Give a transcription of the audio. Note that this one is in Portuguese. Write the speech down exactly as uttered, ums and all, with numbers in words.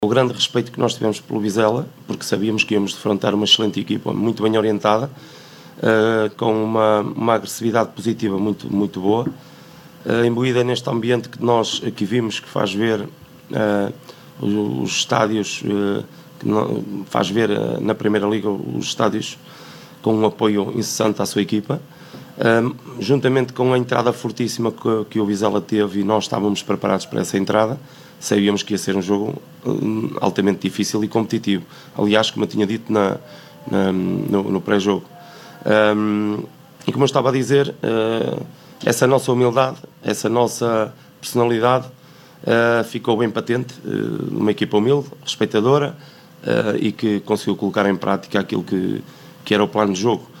O grande respeito que nós tivemos pelo Vizela, porque sabíamos que íamos defrontar uma excelente equipa, muito bem orientada, uh, com uma, uma agressividade positiva muito, muito boa, uh, imbuída neste ambiente que nós aqui vimos, que faz ver uh, os, os estádios, uh, que não, faz ver uh, na Primeira Liga os estádios com um apoio incessante à sua equipa, uh, juntamente com a entrada fortíssima que, que o Vizela teve, e nós estávamos preparados para essa entrada. Sabíamos que ia ser um jogo um, altamente difícil e competitivo. Aliás, como eu tinha dito na, na, no, no pré-jogo. Um, e como eu estava a dizer, uh, essa nossa humildade, essa nossa personalidade uh, ficou bem patente. Uh, uma equipa humilde, respeitadora uh, e que conseguiu colocar em prática aquilo que, que era o plano de jogo.